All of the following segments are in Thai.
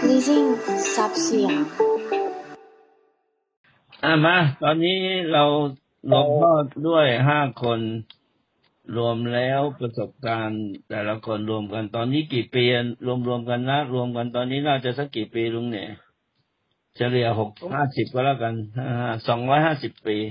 Living ซับสยามมาตอนนี้เราหลวงพ่อด้วย5 คนรวมแล้วประสบการณ์แต่ละคนรวมกันตอนนี้กี่ปีรวมกันนะรวมกันตอนนี้น่าจะสักกี่ปีลุงเนี่ยเฉลี่ย50ก็แล้วกัน250 ปี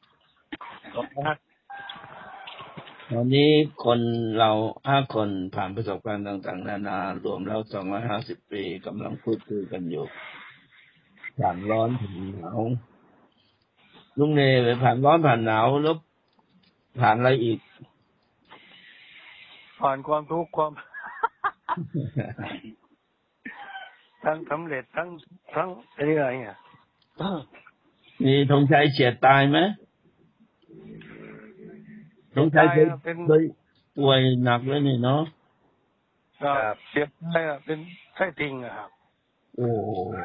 ตอนนี้คนเรา5 คนผ่านประสบการณ์ต่างๆนานารวมแล้ว250 ปีกำลังพูดคุยกันอยู่ผ่านร้อนผ่านหนาวลุงเนี่ยไปผ่านร้อนผ่านหนาวแล้วผ่านอะไรอีกผ่านความทุกข์ความทั้งสำเร็จทั้งอะไรเนี่ยมีธงชัยเฉียดตายไหมธงชัยเคยป่วยหนักเลยนี่เนาะเฉียดตายเป็นไส้ติ่งครับโอ้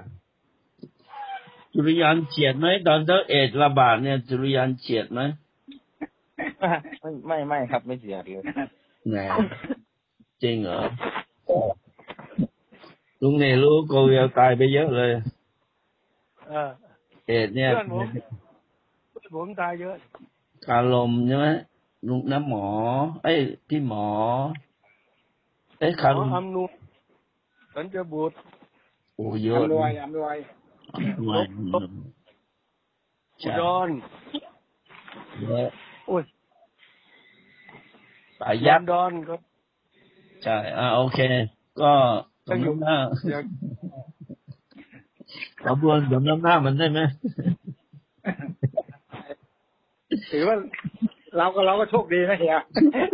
จุลยานเฉียดไหมตอนเอดส์ระบาดเนี่ยจุลยานเฉียดไหมไม่ครับไม่เฉียดเลยแหมจริงเหรอลุงเนี่ยรู้โกเวลตายไปเยอะเลยเอดส์เนี่ยผมตายเยอะคาลมใช่ไหมลุงน้ำหมอพี่หมอคาลมอำนูสันจะบุตรโอ้เยอะอำนวยอุดรเยอะโอ้ยสายยักษ์ดอนก็ใช่โอเคก็สมน้ำหน้าขบวนสมน้ำหน้ามันได้ไหมถือว่าเราก็โชคดีนะเฮีย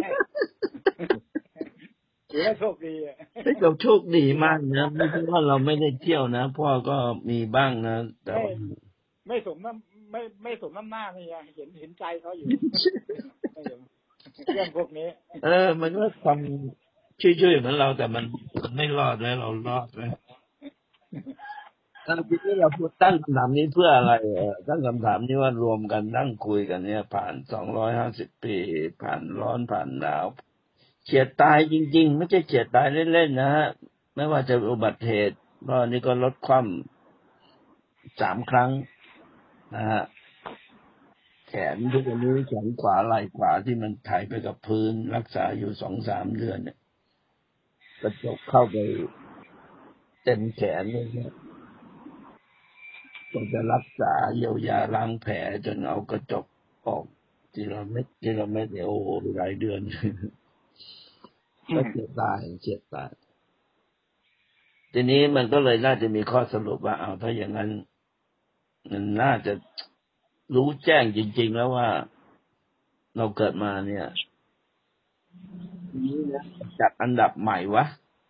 ถือว่าโชคดีเราโชคดีมากนะไม่ใช่ว่าเราไม่ได้เที่ยวนะพ่อก็มีบ้างนะแต่ไม่สมน้ำหน้านี่เห็นใจเขาอยู่เรื่องพวกนี้มันก็ทำช่วยๆเหมือนเราแต่มันไม่รอดแล้วเรารอดไหมทีนี้เราพูดตั้งคำถามนี้เพื่ออะไรตั้งคำถามนี้ว่ารวมกันนั่งคุยกันเนี่ยผ่าน250 ปีผ่านร้อนผ่านหนาวเฉียดตายจริงๆไม่ใช่เฉียดตายเล่นๆนะฮะไม่ว่าจะอุบัติเหตุเพราะนี่ก็ลดความ3 ครั้งนะฮะแขนทุกวันนี้แขนขวาไหล่ขวาที่มันไถไปกับพื้นรักษาอยู่ 2-3 เดือนเนี่ยกระจกเข้าไปเต็มแขนเลยเนี่ยต้องจะรักษาเยียวยาล้างแผลจนเอากระจกออกทีละเม็ดเนี่ยโอ้โหหลายเดือนก็เฉียดตายทีนี้มันก็เลยน่าจะมีข้อสรุปว่าถ้าอย่างนั้นมันน่าจะรู้แจ้งจริงๆแล้วว่าเราเกิดมาเนี่ยนี่นะจัดอันดับใหม่วะ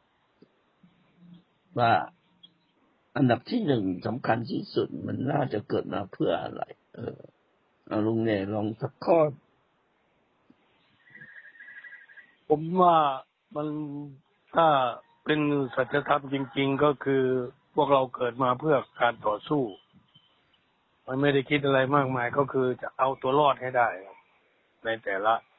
ว่าอันดับที่1สำคัญที่สุดมันน่าจะเกิดมาเพื่ออะไรลุงเนี่ยลองสักข้อผมว่ามันถ้าเป็นสัจธรรมจริงๆก็คือพวกเราเกิดมาเพื่อการต่อสู้มันไม่ได้คิดอะไรมากมายก็คือจะเอาตัวรอดให้ได้ในแต่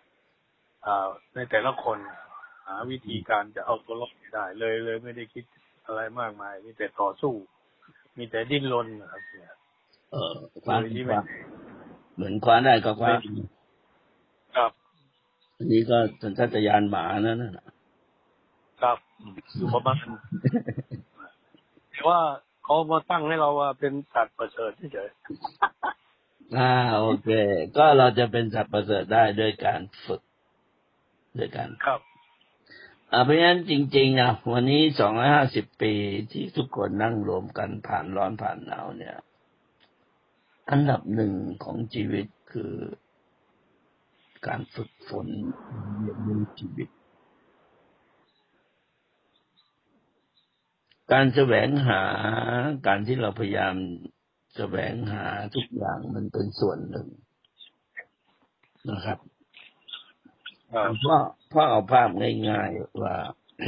ละคนหาวิธีการจะเอาตัวรอดให้ได้เลยไม่ได้คิดอะไรมากมายมีแต่ต่อสู้มีแต่ดิ้นรนครับความเหมือนคว้าได้ก็คว้าครับอันนี้ก็สัญชาตญาณหมานั่นน่ะครับอยู่ประมาณแต่ว่าเขามาตั้งให้เราว่าเป็นสัตว์ประเสริฐเฉยๆโอเคก็เราจะเป็นสัตว์ประเสริฐได้ด้วยการฝึกด้วยกันครับเพราะฉะนั้นจริงๆนะวันนี้250 ปีที่ทุกคนนั่งรวมกันผ่านร้อนผ่านหนาวเนี่ยอันดับ1ของชีวิตคือการฝึกฝนเรียนรู้ชีวิตการแสวงหาการที่เราพยายามแสวงหาทุกอย่างมันเป็นส่วนหนึ่งนะครับเพราะเอาภาพง่ายๆว่า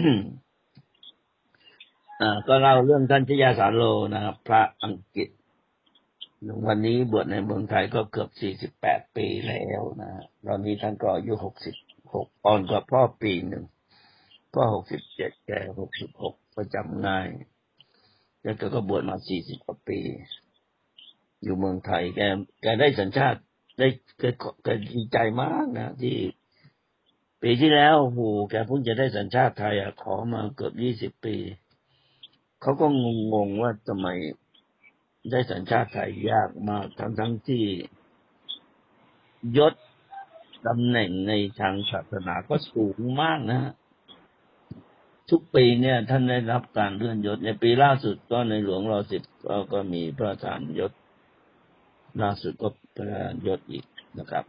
ก็เล่าเรื่องท่านชยาสาโลนะครับพระอังกฤษวันนี้บวชในเมืองไทยก็เกือบ48 ปีแล้วนะตอนนี้ท่านก็อายุ66อ่อนกว่าพ่อปีหนึ่งพ่อ67แก66ประจำง่ายแล้วแกก็บวชมา40 กว่าปี อยู่เมืองไทยแกได้สัญชาติได้แกดีใจมากนะที่ปีที่แล้วโอ้โหแกเพิ่งจะได้สัญชาติไทยขอมาเกือบ20 ปีเขาก็งงว่าทำไมได้สัญชาติไทยยากมากทั้งที่ยศตำแหน่งในทางศาสนาก็สูงมากนะทุกปีเนี่ยท่านได้รับการเลื่อนยศในปีล่าสุดก็ในหลวงร.10ก็มีพระราชทานยศล่าสุดก็พระราชทานยศอีกนะครับ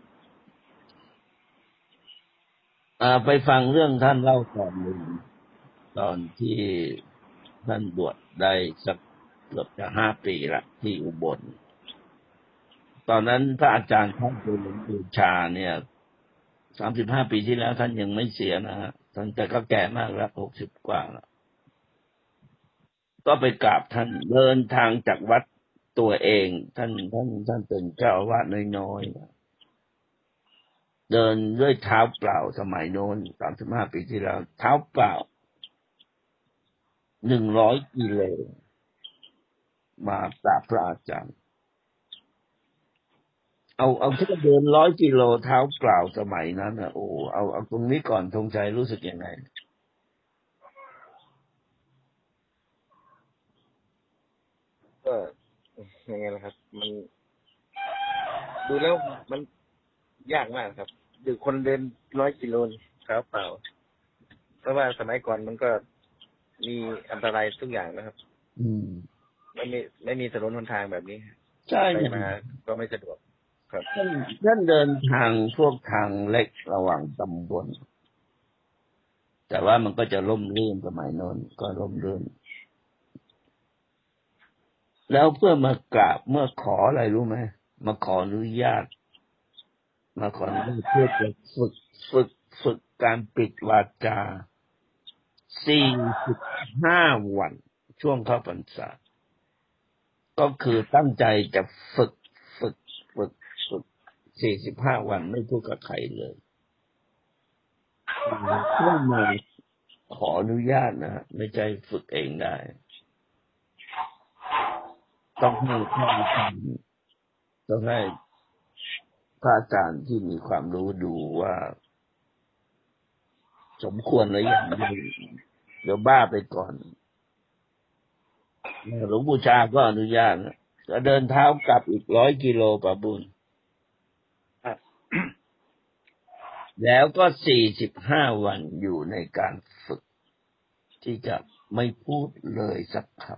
ไปฟังเรื่องท่านเล่าตอนหนึ่งตอนที่ท่านบวชได้สักเกือบจะ5 ปีละที่อุบลตอนนั้นพระอาจารย์ท่านคือหลวงปู่ชาเนี่ย35 ปีที่แล้วท่านยังไม่เสียนะฮะท่านแต่ก็แก่มากแล้ว60 กว่าแล้วก็ไปกราบท่านเดินทางจากวัดตัวเองท่านเป็นเจ้าอาวาสน้อยๆเดินด้วยเท้าเปล่าสมัยโน้น35 ปีที่แล้วเท้าเปล่า100 กิโลมากราบพระอาจารย์เอาแค่เดิน100 กิโลเท้าเปล่าสมัยนั้นนะโอ้เอาตรงนี้ก่อนธงชัยรู้สึกยังไงก็ยังไงล่ะครับมันดูแล้วมันยากมากครับดูคนเดิน100 กิโลเท้าเปล่าเพราะว่าสมัยก่อนมันก็มีอันตรายทุกอย่างนะครับไม่มีถนนหนทางแบบนี้ใช่ไปมาก็ไม่สะดวกครับท่านเดินทางพวกทางเล็กระหว่างตำบลแต่ว่ามันก็จะล่มลื่นสมัยโน้นก็ล่มลื่นแล้วเพื่อมากราบเมื่อขออะไรรู้ไหมมาขออนุญาตเพื่อจะฝึกการปิดวาจา45 วันช่วงเข้าพรรษาก็คือตั้งใจจะฝึก45 วันไม่พูดกับใครเลยเพื่อมาขออนุญาตนะไม่ใช่ฝึกเองได้ต้องให้พระอาจารย์ที่มีความรู้ดูว่าสมควรหรือยังเดี๋ยวบ้าไปก่อนหลวงปู่ชาก็อนุญาตจะเดินเท้ากลับอีก100 กิโลป่ะบุญแล้วก็45 วันอยู่ในการฝึกที่จะไม่พูดเลยสักคำ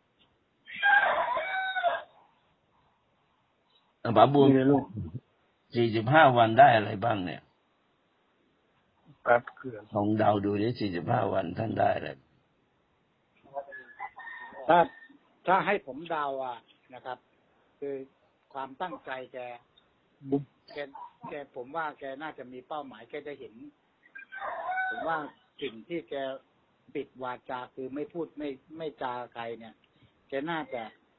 ป่ะบุญ45 วันได้อะไรบ้างเนี่ยครับคือลองเดาดูดิ45 วันท่านได้อะไรถ้าให้ผมเดานะครับคือความตั้งใจแกผมว่าแกน่าจะมีเป้าหมายแกจะเห็นผมว่าสิ่งที่แกปิดวาจาคือไม่พูดไม่จาใครเนี่ยแกน่าจะ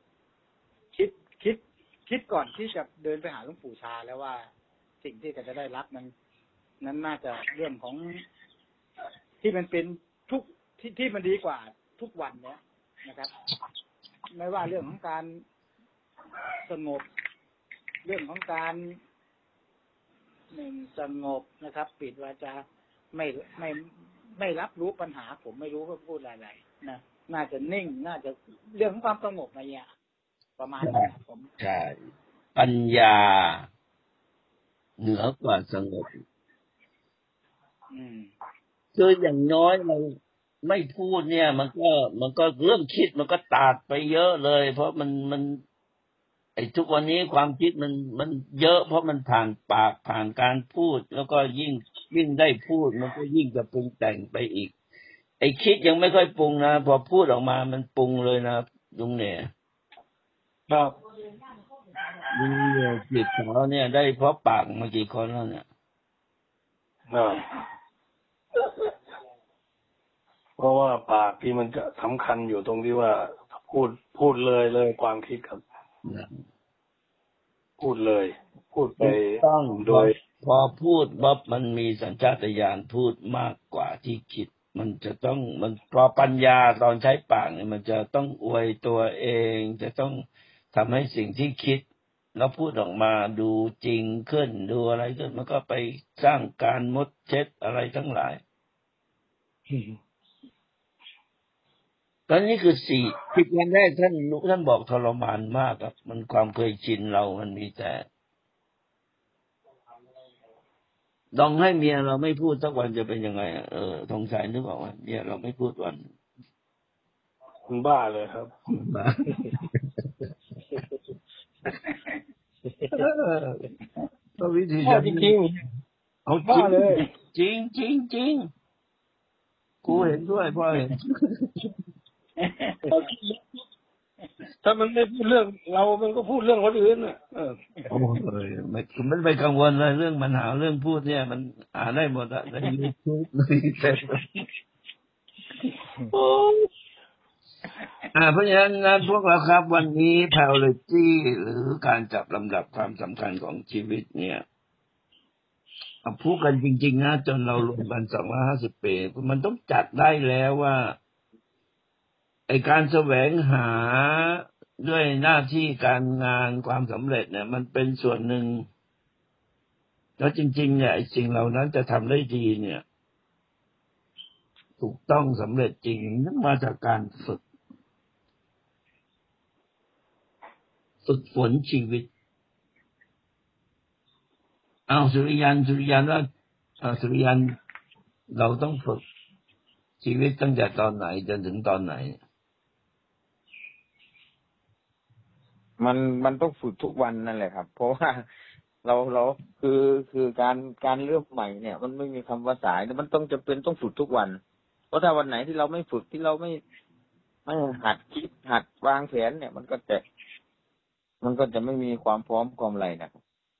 คิดก่อนที่จะเดินไปหาหลวงปู่ชาแล้วว่าสิ่งที่แกจะได้รับนั้นน่าจะเรื่องของที่มันเป็นทุกที่มันดีกว่าทุกวันเนี้ยนะครับไม่ว่าเรื่องของการสงบเรื่องของการสงบนะครับปิดวาจาไม่รับรู้ปัญหาผมไม่รู้ว่าพูดอะไรนะน่าจะนิ่งน่าจะเรื่องของความสงบอะไรอย่างประมาณนั้นผมใช่ปัญญาเหนือกว่าสงบคืออย่างน้อยเราไม่พูดเนี่ยมันก็เรื่องคิดมันก็ตัดไปเยอะเลยเพราะมันไอ้ทุกวันนี้ความคิดมันเยอะเพราะมันผ่านปากผ่านการพูดแล้วก็ยิ่งได้พูดมันก็ยิ่งจะปรุงแต่งไปอีกไอ้คิดยังไม่ค่อยปรุงนะพอพูดออกมามันปรุงเลยนะลุงเนี่ยครับลุงเนี่ยจิตของเราเนี่ยได้เพราะปากมากี่คนแล้วเนี่ยเพราะว่าปากที่มันจะสำคัญอยู่ตรงที่ว่าพูดเลยความคิดครับพูดเลยพูดไปต้องโดยพอพูดว่ามันมีสัญชาตญาณพูดมากกว่าที่คิดมันจะต้องมันพอปัญญาตอนใช้ปากเนี่ยมันจะต้องอวยตัวเองจะต้องทำให้สิ่งที่คิดแล้วพูดออกมาดูจริงขึ้นดูอะไรขึ้นมันก็ไปสร้างการมดเช็ดอะไรทั้งหลายตอนนี้คือ10 วันแรกท่านบอกทรมานมากครับมันความเคยชินเรามันมีแต่ลองให้เมียเราไม่พูดสักวันจะเป็นยังไงสงสัยนึกออกว่าเมียเราไม่พูดวันคุณบ้าเลยครับบ้าก็วิธีจริงเอาบ้าเลยจริงจริงจริงกูเห็นด้วยพ่อเห็นถ้ามันไม่พูดเรื่องเรามันก็พูดเรื่องคนอื่นโอ้ยไม่ไปกังวลเลยเรื่องปัญหาเรื่องพูดเนี่ยมันอ่านได้หมดอะใน YouTube ในเฟซเพราะฉะนั้นพวกเราครับวันนี้ priority หรือการจับลำดับความสำคัญของชีวิตเนี่ยพูดกันจริงๆนะจนเรารวมกัน250 ปีมันต้องจัดได้แล้วว่าไอ้การแสวงหาด้วยหน้าที่การงานความสำเร็จเนี่ยมันเป็นส่วนหนึ่งแล้วจริงๆเนี่ยไอ้สิ่งเหล่านั้นจะทำได้ดีเนี่ยถูกต้องสำเร็จจริงนั่นมาจากการฝึกฝนชีวิตสุริยันว่าสุริยันเราต้องฝึกชีวิตตั้งแต่ตอนไหนจนถึงตอนไหนมันต้องฝึกทุกวันนั่นแหละครับเพราะว่าเราคือการเริ่มใหม่เนี่ยมันไม่มีคำว่าสายมันต้องจำเป็นต้องฝึกทุกวันเพราะถ้าวันไหนที่เราไม่ฝึกที่เราไม่หัดคิดหัดวางแผนเนี่ยมันก็จะไม่มีความพร้อมความอะไรนะครับ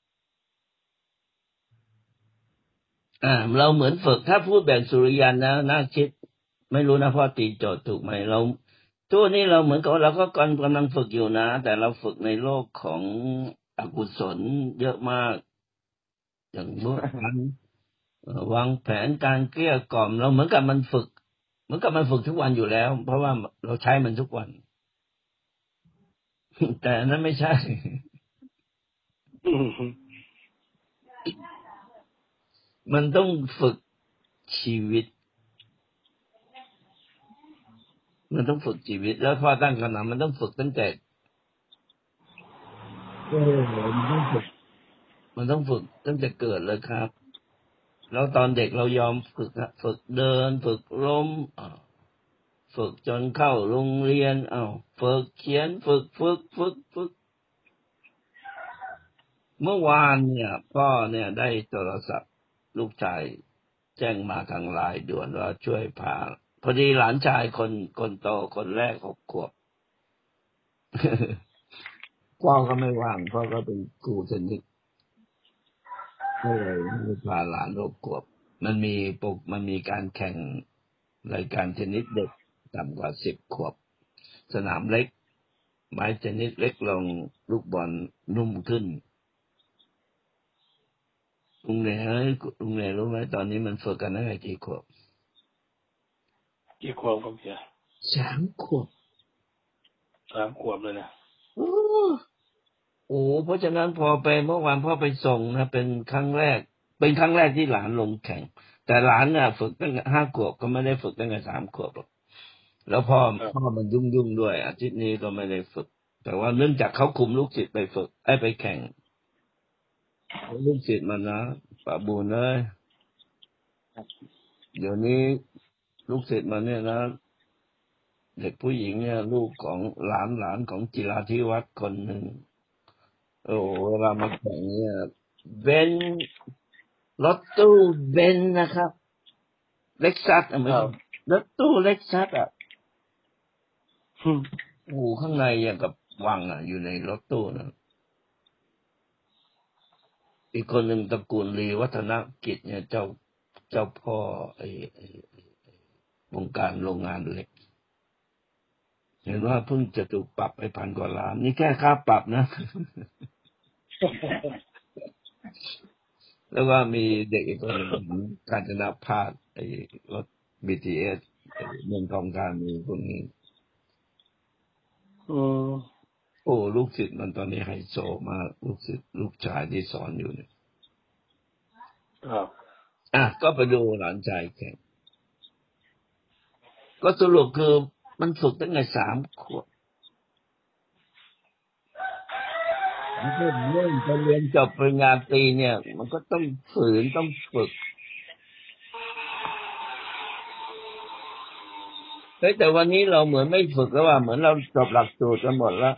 เราเหมือนฝึกถ้าพูดแบบสุริยันนะน่าคิดไม่รู้นะพ่อตีโจทย์ถูกไหมเราตัวนี้เราเหมือนกับเราก็กำลังฝึกอยู่นะแต่เราฝึกในโลกของอกุศลเยอะมากอย่างพวกการวางแผนการเกลี้ยกล่อมเราเหมือนกับมันฝึกทุกวันอยู่แล้วเพราะว่าเราใช้มันทุกวันแต่นั้นไม่ใช่มันต้องฝึกชีวิตแล้วพอตั้งคำถามมันต้องฝึกตั้งแต่มันต้องฝึกตั้งแต่เกิดเลยครับแล้วตอนเด็กเรายอมฝึกเดินฝึกล้มฝึกจนเข้าโรงเรียนฝึกเขียนฝึกเมื่อวานเนี่ยพ่อเนี่ยได้โทรศัพท์ลูกชายแจ้งมาทางไลน์ด่วนว่าช่วยพาพอดีหลานชายคนโตคนแรก6 ขวบพ่อก็ไม่ว่างพ่อก็เป็นครูเทนนิสก็เลยพาหลาน6 ขวบมันมีการแข่งรายการเทนนิสเด็กต่ำกว่า10 ขวบสนามเล็กไม้เทนนิสเล็กลงลูกบอลนุ่มขึ้นลุงเนี่ยรู้ไหมตอนนี้มันฝึกกันตั้งแต่กี่ขวบครับเพี่ย 3 ขวบ 3 ขวบเลยนะเพราะฉะนั้นพอไปเมื่อวานพ่อไปส่งนะเป็นครั้งแรกที่หลานลงแข่งแต่หลานน่ะฝึกตั้งแต่5 ขวบก็ไม่ได้ฝึกตั้งแต่3 ขวบหรอกแล้วพ่อมันยุ่งด้วยอาทิตย์นี้ก็ไม่ได้ฝึกแต่ว่าเนื่องจากเขาคุมลูกศิษย์ไปฝึกไปแข่งลูกศิษย์มันนะป้าบุญเลยเดี๋ยวนี้ลูกศิษย์มันเนี่ยนะเด็กผู้หญิงเนี่ยลูกของหลานของจิราธิวัฒน์คนหนึ่งเวลามาแข่งเนี่ยเบนรถตู้เบนนะครับเล็กซัสไม่ใช่รถตู้เล็กซัสข้างในอย่างกับวังอยู่ในรถตู้นะอีกคนหนึ่งตระกูลลีวัฒนกิจเนี่ยเจ้าพ่อวงการโรงงานเหล็กเห็นว่าเพิ่งจะถูกปรับไป1,000 กว่าล้านนี่แค่ค่าปรับนะ แล้วก็มีเด็กอีกคนหนึ่งกาญจนภาสรถ BTS เมืองทองธานีพวกนี้โอ้ลูกศิษย์มันตอนนี้ไฮโซมากลูกศิษย์ลูกชายที่สอนอยู่เนี่ยก็ไปดูหลานชายแข่งก็สรุปคือมันฝึกตั้งแต่3 ขวบมันก็เริ่มจะเรียนจบปริญญาตรีเนี่ยมันก็ต้องฝืนต้องฝึกแต่วันนี้เราเหมือนไม่ฝึกแล้วว่าเหมือนเราจบหลักสูตรกันหมดแล้ว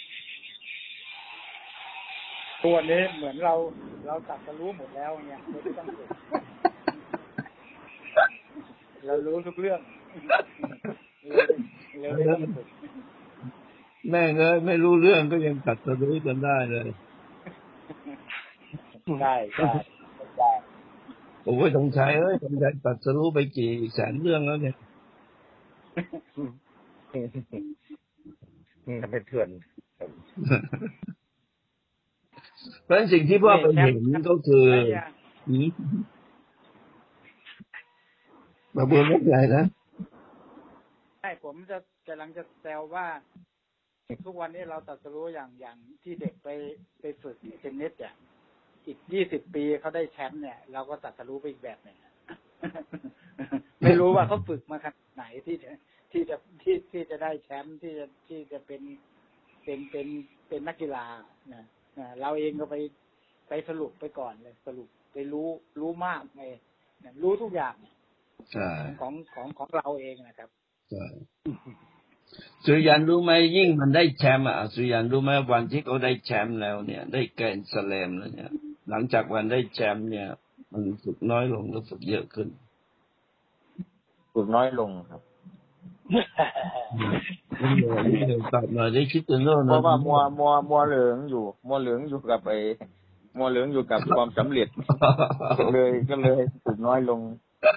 ตัวนี้เหมือนเราตัดจะรู้หมดแล้วเนี่ยไม่ต้องฝึกเรารู้ทุกเรื่องเราไม่ต้องฝึกแม่เอ้ยไม่รู้เรื่องก็ยังตัดจะรู้กันได้เลยใช่โอ้ยต้องใช้ต้องใช้ตัดจะรู้ไปกี่แสนเรื่องแล้วเนี่ยเป็นเถื่อนเพราะสิ่งที่พ่อไปเห็นก็คือมาบุญไม่ใหญ่นะใช่ผมจะกำลังจะแซวว่าทุกวันนี้เราตัดรู้อย่างที่เด็กไปฝึกเทนนิสอ่ะอีก20 ปีเขาได้แชมป์เนี่ยเราก็ตัดรู้ไปอีกแบบหนึ่งไม่รู้ว่าเขาฝึกมาขนาดไหนที่จะได้แชมป์ที่จะเป็นนักกีฬานะเราเองก็ไปสรุปไปก่อนเลยสรุปไปรู้มากไงรู้ทุกอย่างของเราเองนะครับสุริยันรู้ไหมยิ่งมันได้แชมป์สุริยันรู้ไหมวันที่เขาได้แชมป์แล้วเนี่ยได้แกรนด์สแลมแล้วเนี่ยหลังจากวันได้แชมป์เนี่ยมันฝึกน้อยลงหรือฝึกเยอะขึ้นฝึกน้อยลงครับตอบมาได้คิดถึงโน่นเพราะว่ามัวเหลืองอยู่กับมัวเหลืองอยู่กับความสำเร็จก็เลยฝึกน้อยลง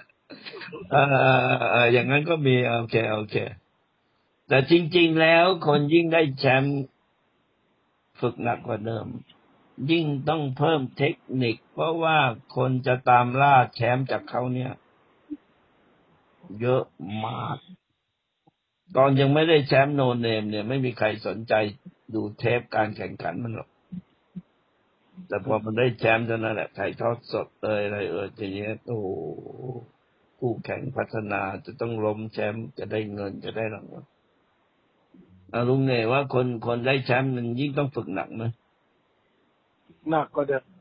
อย่างนั้นก็มีโอเคแต่จริงๆแล้วคนยิ่งได้แชมป์ฝึกหนักกว่าเดิมยิ่งต้องเพิ่มเทคนิคเพราะว่าคนจะตามล่าแชมป์จากเขาเนี่ยเยอะมากตอนยังไม่ได้แชมป์โนเนมเนี่ยไม่มีใครสนใจดูเทปการแข่งขันมันหรอกแต่พอมันได้แชมป์เท่านั้นแหละถ่ายทอดสดอะไรทีนี้โอ้คู่แข่งพัฒนาจะต้องล้มแชมป์จะได้เงินจะได้รางวัลลุงเนี่ยว่าคนได้แชมป์มันยิ่งต้องฝึกหนักไหมหนักก็เดิม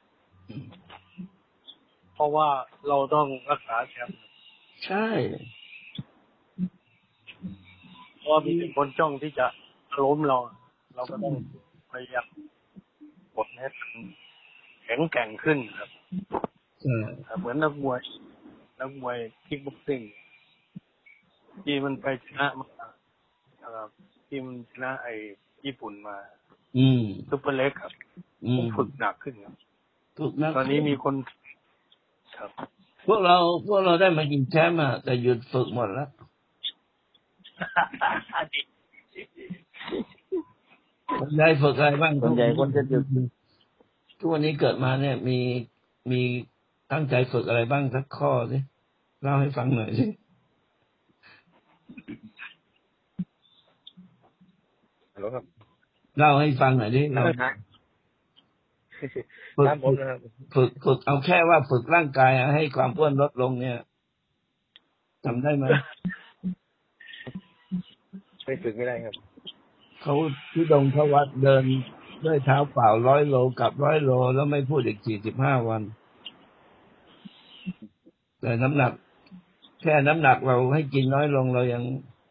เพราะว่าเราต้องรักษาแชมป์ใช่เพราะมีคนจ้องที่จะล้มเราก็ต้องพยายามกดให้แข็งแกร่งขึ้นครับเหมือนนักมวยคิกบ็อกซิ่งที่มันไปชนะมาครับที่มันชนะไอ้ญี่ปุ่นมาซุปเปอร์เล็กครับฝึกหนักขึ้นครับตอนนี้มีคนครับพวกเราได้มากินแชมป์แต่หยุดฝึกหมดแล้วคนใหญ่ฝึกอะไรบ้างคนใหญ่คนจะหยุดทุกวันนี้เกิดมาเนี่ยมีตั้งใจฝึกอะไรบ้างสักข้อสิเล่าให้ฟังหน่อยสิฮัลโหลครับเล่าให้ฟังหน่อยดิเราฝึกเอาแค่ว่าฝึกร่างกายให้ความอ้วนลดลงเนี่ยทำได้ไหมไม่ฝึกไม่ได้ครับเขาที่ดงเขาวัดเดินด้วยเท้าเปล่า100 โลกับ100 โลแล้วไม่พูดอีก45 วันแต่น้ำหนักแค่น้ำหนักเราให้กินน้อยลงเรายัง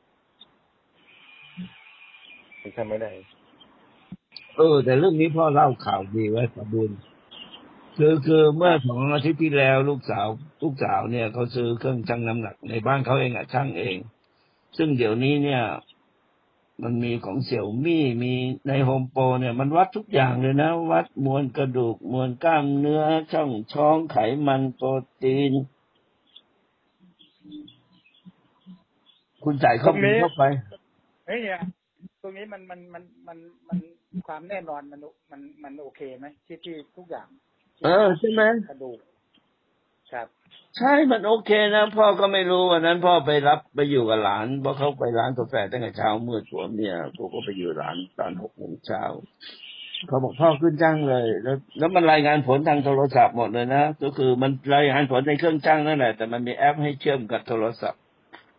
ทำไม่ได้แต่เรื่องนี้พ่อเล่าข่าวดีไว้สมบูรณ์คือเมื่อ2 อาทิตย์ที่แล้วลูกสาวเนี่ยเขาซื้อเครื่องชั่งน้ำหนักในบ้านเขาเองชั่งเองซึ่งเดี๋ยวนี้เนี่ยมันมีของเสี่ยวมี่มีในโฮมโปรเนี่ยมันวัดทุกอย่างเลยนะวัดมวลกระดูกมวลกล้ามเนื้อช่องท้องไขมันโปรตีนคุณจ่ายข้อมูลเข้าไปเฮ้ยเนี่ยตรงนี้มันความแน่นอนมันโอเคไหมที่ทุกอย่างใช่ไหมกระดูกครับใช่มันโอเคนะพ่อก็ไม่รู้วันนั้นพ่อไปรับไปอยู่กับหลานเพราะเขาไปร้านกาแฟตั้งแต่เช้ามืดผัวเมียกูก็ไปอยู่ร้านตอน6 โมงเช้าเขาบอกพ่อขึ้นจ้างเลยแล้วมันรายงานผลทางโทรศัพท์หมดเลยนะก็คือมันรายงานผลในเครื่องจ้างนั่นแหละแต่มันมีแอปให้เชื่อมกับโทรศัพท์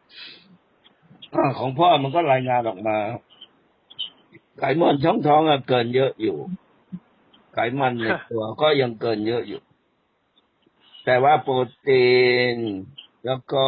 ของพ่อมันก็รายงานออกมาไขมันช่องท้องเกินเยอะอยู่ไขมันในตัวก็ยังเกินเยอะอยู่แต่ว่าโปรตีนแล้วก็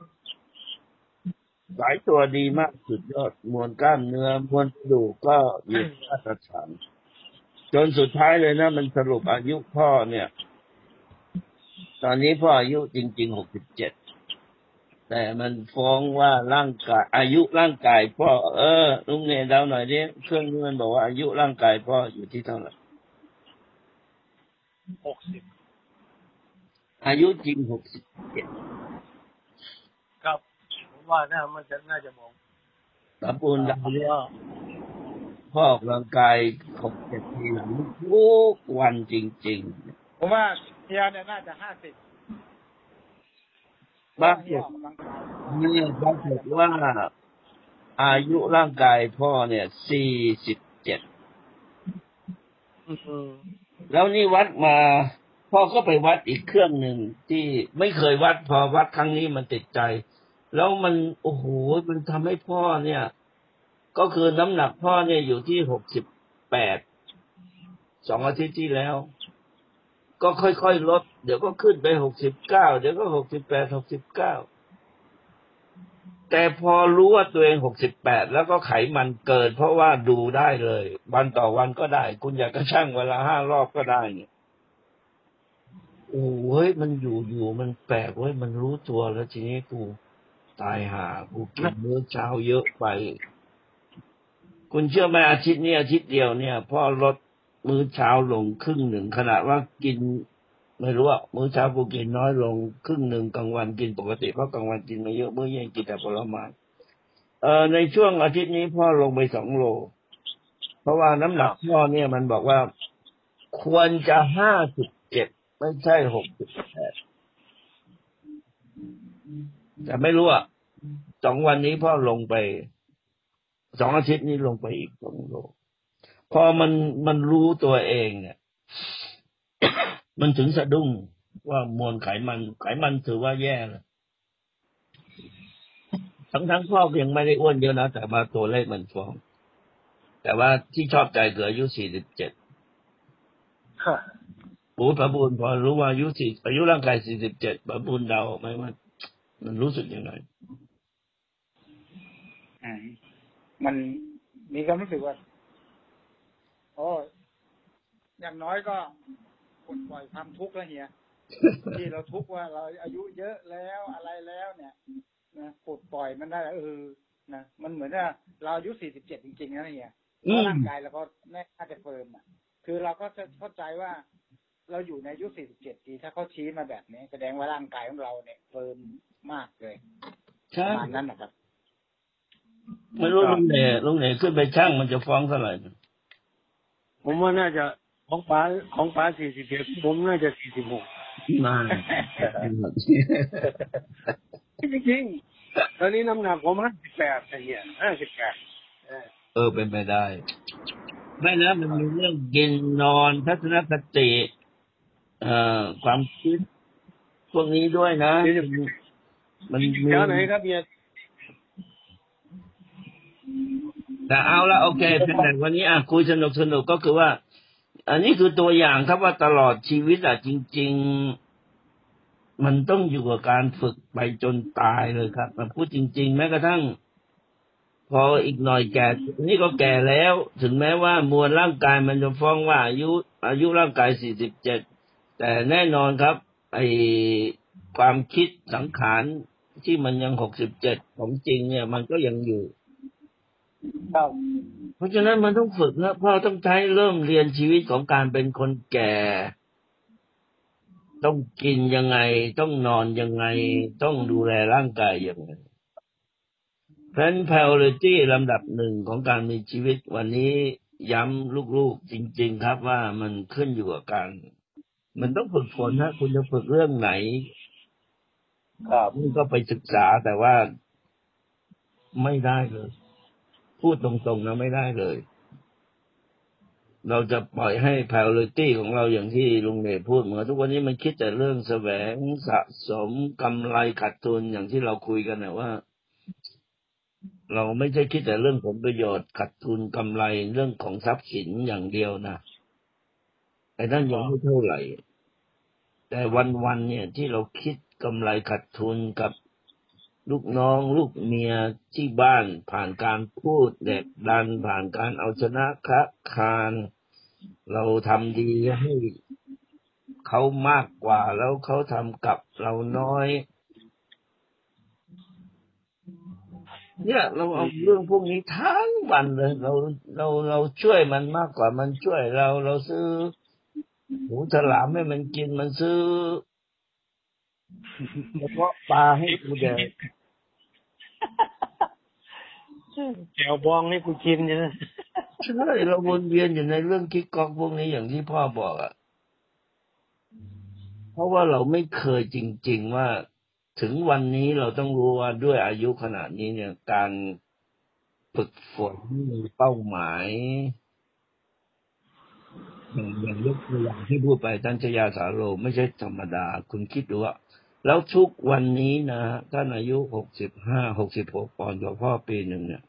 หลายตัวดีมากสุดยอดมวลกล้ามเนื้อมวลกระดูกก็อยู่มาตรฐานจนสุดท้ายเลยนะมันสรุปอายุพ่อเนี่ยตอนนี้พ่ออายุจริงๆ67แต่มันฟ้องว่าร่างกายอายุร่างกายพ่อลุงเนี่ยเดาหน่อยดิเครื่องนี้มันบอกว่าอายุร่างกายพ่ออยู่ที่เท่าไหร่ 60 อายุจริง67 ครับผมว่าน่าจะมองตะปูนดาวเนี่ยพ่อออกกำลังกาย6-7 ปีหลังทุกวันจริงๆผมว่าเฮียเนี่ยน่าจะ50 บ้างนี่ปรากฏว่าอายุร่างกายพ่อเนี่ย47แล้วนี่วัดมาพ่อก็ไปวัดอีกเครื่องหนึ่งที่ไม่เคยวัดพอวัดครั้งนี้มันติดใจแล้วมันโอ้โหมันทำให้พ่อเนี่ยก็คือน้ำหนักพ่อเนี่ยอยู่ที่68 2 อาทิตย์ที่แล้วก็ค่อยๆลดเดี๋ยวก็ขึ้นไป69เดี๋ยวก็68 69แต่พอรู้ว่าตัวเอง68แล้วก็ไขมันเกินเพราะว่าดูได้เลยวันต่อวันก็ได้คุณอยากจะชั่งเวลา5 รอบก็ได้เนี่ยโอ้ยมันอยู่มันแปลกเว้ยมันรู้ตัวแล้วทีนี้กูตายห่ากูกินมื้อเช้าเยอะไปคุณเชื่อไหมอาทิตย์นี้อาทิตย์เดียวเนี่ยพ่อลดมื้อเช้าลงครึ่งหนึ่งขณะว่ากินไม่รู้ว่ามื้อเช้ากูกินน้อยลงครึ่งหนึ่งกลางวันกินปกติเพราะกลางวันกินมาเยอะมื้อเย็นกินแต่ผลไม้ในช่วงอาทิตย์นี้พ่อลงไป2 โลเพราะว่าน้ำหนักพ่อเนี่ยมันบอกว่าควรจะ57ไม่ใช่68แต่ไม่รู้อ่ะ2 วันนี้พ่อลงไป2 อาทิตย์นี้ลงไปอีก2 โลพอมันรู้ตัวเองเนี่ยมันถึงสะดุ้งว่ามวลไขมันถือว่าแย่เลยทั้งพ่อยังไม่ได้อ้วนเยอะนะแต่ว่าตัวเลขมันฟ้องแต่ว่าที่ชอบใจคืออายุ47ปู่ประบุญพอรู้ว่าอายุร่างกาย47ประบุญเดาไหมว่ามันรู้สึกยังไงมันมีความรู้สึกว่าโอ้อย่างน้อยก็ปลดปล่อยความทุกข์แล้วเฮีย ที่เราทุกข์ว่าเราอายุเยอะแล้วอะไรแล้วเนี่ยนะปลดปล่อยมันได้นะมันเหมือนว่าเราอายุ47จริงๆนะเฮียร่างกายเราก็น่าจะเฟิร์มอ่ะคือเราก็จะเข้าใจว่าเราอยู่ในอายุ47ปีถ้าเขาชี้มาแบบนี้แสดงว่าร่างกายของเราเนี่ยเฟิร์มมากเลยประมาณนั้นนะครับไม่รู้ลุงเนี่ยขึ้นไปช่างมันจะฟ้องเท่าไหร่ผมว่าน่าจะของป้า47ผมน่าจะ46 มาจริงๆตอนนี้น้ำหนักผม58ไอ้เหี้ย58 เป็นไปได้ไม่นะมันมีเรื่องกินนอนทัศนคติความคิดพวกนี้ด้วยนะมันมีแถวไหนครับเฮียแต่เอาละโอเคเป็นแต่วันนี้คุยสนุกก็คือว่าอันนี้คือตัวอย่างครับว่าตลอดชีวิตจริงๆมันต้องอยู่กับการฝึกไปจนตายเลยครับมาพูดจริงๆแม้กระทั่งพออีกหน่อยแก่นี่ก็แก่แล้วถึงแม้ว่ามวลร่างกายมันจะฟ้องว่าอายุร่างกาย47แต่แน่นอนครับไอความคิดสังขารที่มันยัง67ของจริงเนี่ยมันก็ยังอยู่เพราะฉะนั้นมันต้องฝึกนะพ่อต้องใช้เริ่มเรียนชีวิตของการเป็นคนแก่ต้องกินยังไงต้องนอนยังไงต้องดูแลร่างกายยังไงเพราะฉะนั้น priority ลำดับหนึ่งของการมีชีวิตวันนี้ย้ำลูกๆจริงๆครับว่ามันขึ้นอยู่กับการมันต้องฝึกฝนนะคุณจะฝึกเรื่องไหนมันก็ไปศึกษาแต่ว่าไม่ได้เลยพูดตรงๆนะไม่ได้เลยเราจะปล่อยให้ priority ของเราอย่างที่ลุงเดชพูดเหมือนทุกวันนี้มันคิดแต่เรื่องแสวงสะสมกำไรขาดทุนอย่างที่เราคุยกันนะว่าเราไม่ใช่คิดแต่เรื่องผลประโยชน์ขาดทุนกำไรเรื่องของทรัพย์สินอย่างเดียวนะไอ้นั่นยังไม่เท่าไหร่แต่วันๆเนี่ยที่เราคิดกำไรขาดทุนกับลูกน้องลูกเมียที่บ้านผ่านการพูดแดกดันผ่านการเอาชนะค้าคานเราทำดีให้เขามากกว่าแล้วเขาทำกับเราน้อยเนี่ยเราเอาเรื่องพวกนี้ทั้งวันเลยเราช่วยมันมากกว่ามันช่วยเราซื้อหมูฉลามให้มันกินมันซื้อเฉพาะปลาให้กูแดกแก้วบองให้กูกินใช่ไหมใช่เราวนเวียนอยู่ในเรื่องคิดกอกพวกนี้อย่างที่พ่อบอกอ่ะเพราะว่าเราไม่เคยจริงๆว่าถึงวันนี้เราต้องรู้ว่าด้วยอายุขนาดนี้เนี่ยการฝึกฝนมีเป้าหมายอย่างยกตัวอย่างที่พูดไปท่านชยาสาโรไม่ใช่ธรรมดาคุณคิดดูว่าแล้วทุกวันนี้นะท่านอายุ65-66ปอนด์กว่าพ่อปีหนึ่งเนี่ย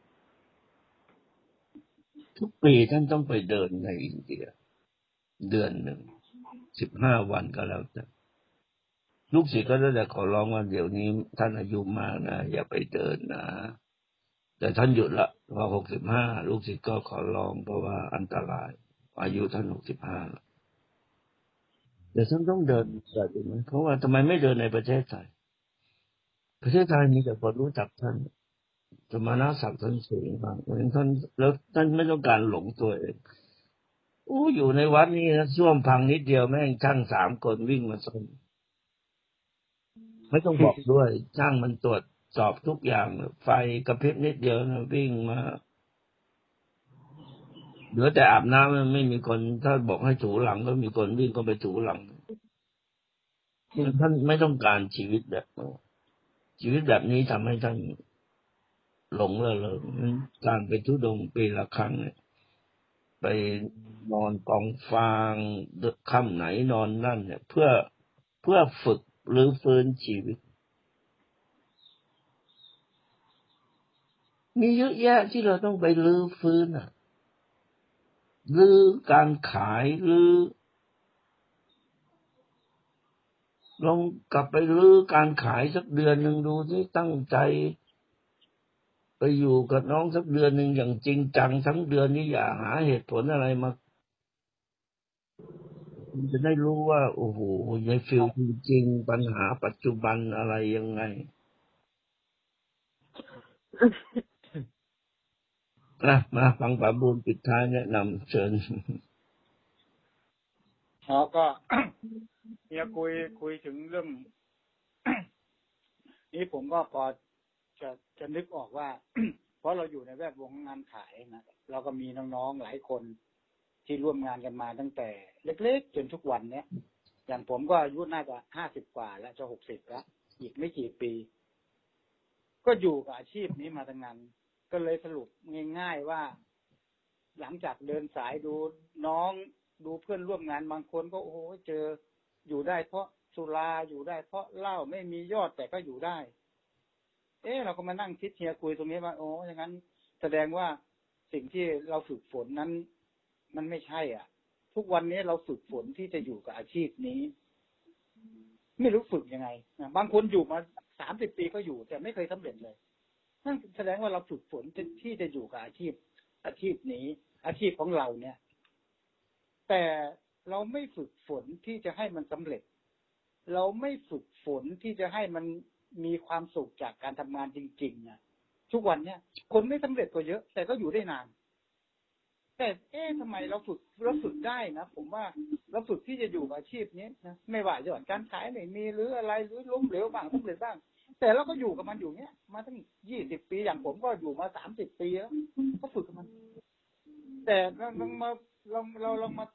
ทุกปีท่านต้องไปเดินในอินเดียเดือนหนึ่ง15 วันก็แล้วแต่ลูกศิษย์ก็ได้แต่ขอร้องว่าเดี๋ยวนี้ท่านอายุมากนะอย่าไปเดินนะแต่ท่านหยุดละพอ65ลูกศิษย์ก็ขอร้องเพราะว่าอันตรายอายุท่าน65แล้วแต่ท่านต้องเดินแต่ถูกไหมเพราะว่าทำไมไม่เดินในประเทศไทยประเทศไทยมีแต่คนรู้จักท่านสมณศักดิ์ท่านสูงมากเพราะฉะนั้นท่านแล้วท่านไม่ต้องการหลงตัวเองอยู่ในวัดนี้นะส้วมพังนิดเดียวแม่งช่าง3 คนวิ่งมาซ่อมไม่ต้องบอกด้วยช่างมันตรวจสอบทุกอย่างไฟกระพริบนิดเดียวนะวิ่งมาเหลือแต่อาบน้ำไม่มีคนถ้าบอกให้ถูหลังก็มีคนวิ่งก็ไปถูหลังท่านไม่ต้องการชีวิตแบบนี้ทำให้ท่านหลงเลยการไปทุดงค์ปีละครั้งเนี่ยไปนอนกองฟางค่ำไหนนอนนั่นเนี่ยเพื่อฝึกหรือฟื้นชีวิตมีเยอะแยะที่เราต้องไปรื้อฟื้นรื้อการขายรื้อลองกลับไปรื้อการขายสักเดือนหนึ่งดูที่ตั้งใจไปอยู่กับน้องสักเดือนหนึ่งอย่างจริงจังทั้งเดือนนี้อย่าหาเหตุผลอะไรมาคุณจะได้รู้ว่าโอ้โหในฟิลจริงๆปัญหาปัจจุบันอะไรยังไงมาฟังป๋าบูลปิดท้ายแนะนำเชิญก็ เนี่ยคุยถึงเรื่อง นี้ผมก็พอจะนึกออกว่า เพราะเราอยู่ในแวดวงงานขายนะเราก็มีน้องๆหลายคนที่ร่วมงานกันมาตั้งแต่เล็กๆจนทุกวันเนี้ยอย่างผมก็อายุน่าจะ50 กว่าแล้วจะ60แล้วอีกไม่กี่ปี ก็อยู่กับอาชีพนี้มาตั้งนานก็เลยสรุปง่ายๆว่าหลังจากเดินสายดูน้องดูเพื่อนร่วมงานบางคนก็โอ้โหเจออยู่ได้เพราะสุราอยู่ได้เพราะเหล้าไม่มียอดแต่ก็อยู่ได้เราก็มานั่งคิดเฮียคุยตรงนี้ว่าโอ้อย่างนั้นแสดงว่าสิ่งที่เราฝึกฝนนั้นมันไม่ใช่ทุกวันนี้เราฝึกฝนที่จะอยู่กับอาชีพนี้ไม่รู้ฝึกยังไงบางคนอยู่มา30 ปีก็อยู่แต่ไม่เคยสำเร็จเลยนั่นแสดงว่าเราฝึกฝนที่จะอยู่กับอาชีพนี้อาชีพของเราเนี่ยแต่เราไม่ฝึกฝนที่จะให้มันสำเร็จเราไม่ฝึกฝนที่จะให้มันมีความสุขจากการทำงานจริงๆทุกวันเนี่ยคนไม่สำเร็จก็เยอะแต่ก็อยู่ได้นานแต่ทำไมเราฝึกได้นะผมว่าเราฝึกที่จะอยู่กับอาชีพนี้นะไม่ว่าจะการขายไม่มีหรืออะไรหรือล้มเหลวบ้างสำเร็จบ้างแต่เราก็อยู่กับมันอยู่เนี้ยมาตั้ง20 ปีอย่างผมก็อยู่มา30 ปีแล้วก็ฝึกกับมันแต่เราลองมา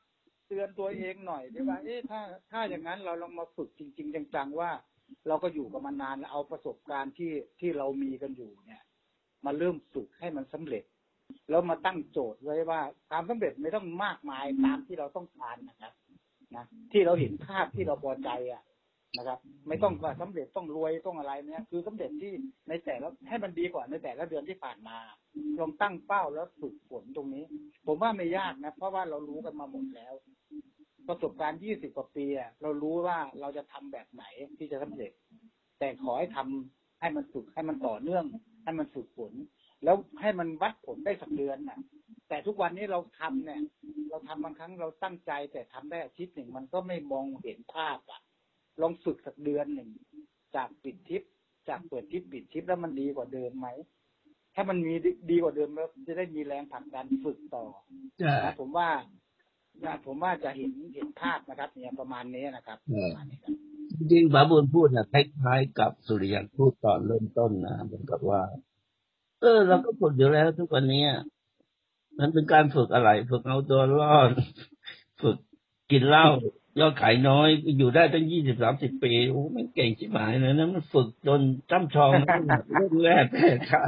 เตือนตัวเองหน่อยได้ว่าถ้าอย่างนั้นเราลองมาฝึกจริงๆจังๆว่าเราก็อยู่กับมันนานแล้วเอาประสบการณ์ที่เรามีกันอยู่เนี่ยมาเริ่มฝึกให้มันสำเร็จแล้วมาตั้งโจทย์ไว้ว่าความสำเร็จไม่ต้องมากมายตามที่เราต้องการนะครับนะที่เราเห็นภาพที่เราพอใจนะครับไม่ต้องว่าสำเร็จต้องรวยต้องอะไรเนี่ยคือสำเร็จที่ในแต่ละให้มันดีกว่าในแต่ละเดือนที่ผ่านมาลองตั้งเป้าแล้วฝึกฝนตรงนี้ผมว่าไม่ยากนะเพราะว่าเรารู้กันมาหมดแล้วประสบการณ์20 กว่าปีเรารู้ว่าเราจะทำแบบไหนที่จะสำเร็จแต่ขอให้ทำให้มันฝึกให้มันต่อเนื่องให้มันฝึกฝนแล้วให้มันวัดผลได้สักเดือนน่ะแต่ทุกวันนี้เราทำเนี่ยเราทำบางครั้งเราตั้งใจแต่ทำได้อาทิตย์หนึ่งมันก็ไม่มองเห็นภาพลองฝึกสักเดือนหนึ่งจากปิดทิปจากเปิดทิปปิดทิปแล้วมันดีกว่าเดิมไหมถ้ามันมีดีกว่าเดิมแล้วจะได้มีแรงผลักดันฝึกต่อนะผมว่าจะเห็นภาพนะครับเนี่ยประมาณนี้นะครับจริงๆบาบุญพูดคล้ายๆกับสุริยันพูดตอนเริ่มต้นนะเหมือนกับว่าเราก็ฝึกอยู่แล้วทุกวันนี้มันเป็นการฝึกอะไรฝึกเอาตัวรอดฝึกกินเหล้ายอดขายน้อยอยู่ได้ตั้ง20-30 ปีโอ้มันเก่งชิบหายเลยนะมันฝึกจนจ้ำชองเรื่องแรกแพ้ทาง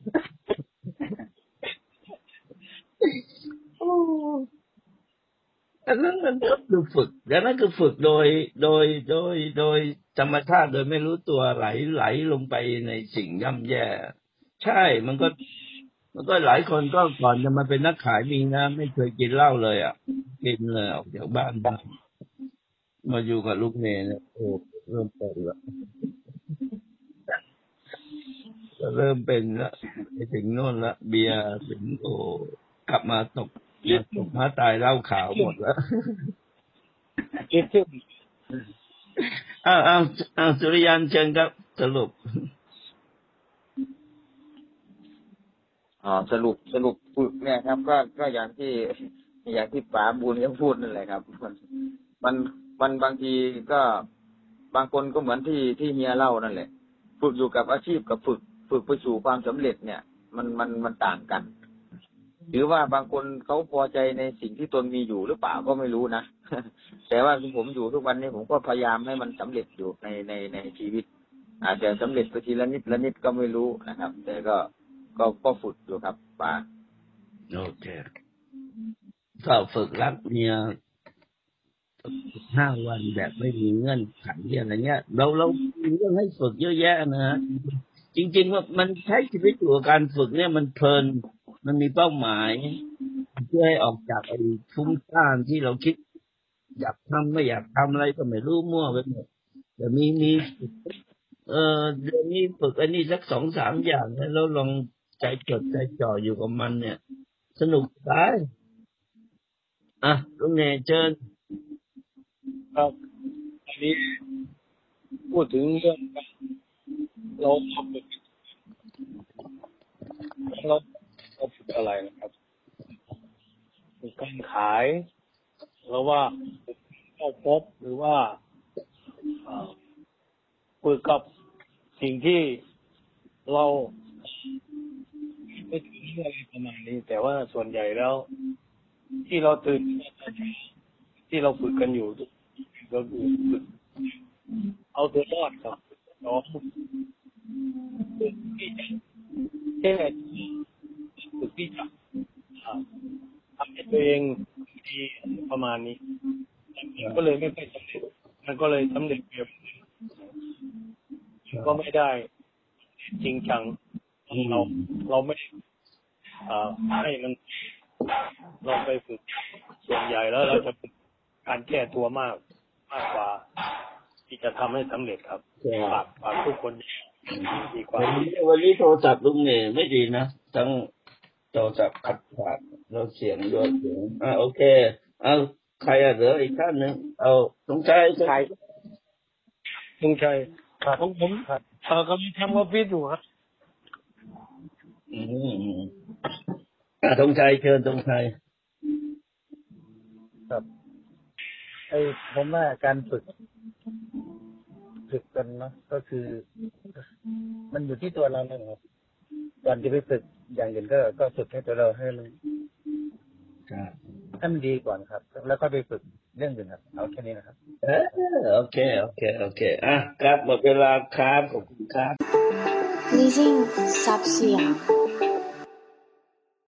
อันนั้นมันก็คือฝึกแล้วนั่นคือฝึกโดยธรรมชาติโดยไม่รู้ตัวไหลลงไปในสิ่งย่ำแย่ใช่มันก็หลายคนก็ก่อนจะมาเป็นนักขายมีนะไม่เคยกินเหล้าเลยกินเลยออกจากบ้านมาอยู่กับลูกเมย์เนี่ยโอ้เริ่มเป็นละเริ่มเป็นละไปถึงโน่นละเบียร์ถึงโอ้กลับมาตกมาตายเหล้าขาวหมดแล้วอ้าวสุริยันเชิญครับสรุปสรุปฝึกเนี่ยครับก็อย่างที่ป๋าบุญเขาพูดนั่นแหละครับมันบางทีก็บางคนก็เหมือนที่เฮียเล่านั่นแหละฝึกอยู่กับอาชีพกับฝึกไปสู่ความสำเร็จเนี่ยมันต่างกันหรือว่าบางคนเขาพอใจในสิ่งที่ตนมีอยู่หรือเปล่าก็ไม่รู้นะแต่ว่าผมอยู่ทุกวันนี้ผมก็พยายามให้มันสำเร็จอยู่ในชีวิตอาจจะสำเร็จไปทีละนิดก็ไม่รู้นะครับแต่ก็ฝึกอยู่ครับป๋าโอเคก็ฝึกรักเมีย5 วันแบบไม่มีเงื่อนไขอะไรเงี้ยเรามีเรื่องให้ฝึกเยอะแยะนะฮะจริงๆว่ามันใช้ชีวิตอยู่กับการฝึกเนี่ยมันเพลินมันมีเป้าหมายเพื่อให้ออกจากไอ้ฟุ้งซ่านที่เราคิดอยากทำไม่อยากทำอะไรก็ไม่รู้มั่วไปหมดแต่มีเดือนนี้ฝึกอันนี้สัก2-3 อย่างแล้วลองใจจดใจจ่ออยู่กับมันเนี่ยสนุกได้ลุงเนยเชิญครับอันนี้พูดถึงเรื่องเราฝึกอะไรนะครับฝึกการขายหรือว่าเข้าพบหรือว่าฝึกกับสิ่งที่เราไม่ถึงอะไรประมาณนี้แต่ว่าส่วนใหญ่แล้วที่เราตื่นที่เราฝึกกันอยู่ก็คือฝึกเอาตัวรอดครับน้องฝึกที่จะแก้ฝึกที่จะทำให้ตัวเองดีประมาณนี้ก็เลยไม่ค่อยสำเร็จมันก็เลยสำเร็จแบบก็ไม่ได้จริงจังเราไม่ให้มันเราไปฝึกส่วนใหญ่แล้วเราจะฝึกการแก้ตัวมากกว่าที่จะทำให้สำเร็จครับฝากทุกคนดีกว่าวันนี้โทรศัพท์ลุงเนี่ยไม่ดีนะทั้งโทรศัพท์ขัดขาดเราเสียงด้วยเสียงโอเคเอาใครเหลืออีกท่านหนึ่งเอาสงชัยผมกำลังทำออฟฟิศอยู่ครับสงชัยเชิญสงชัยครับผมว่าการฝึกกันเนาะก็คือมันอยู่ที่ตัวเราเนี่ยครับก่อนจะไปฝึกอย่างอื่นก็ฝึกให้ตัวเราให้มันให้มันดีก่อนครับ แล้วก็ไปฝึกเรื่องอื่นครับเอาแค่นี้นะครับโอเคอ่ะครับหมดเวลาครับขอบคุณครับ Leasing subsidy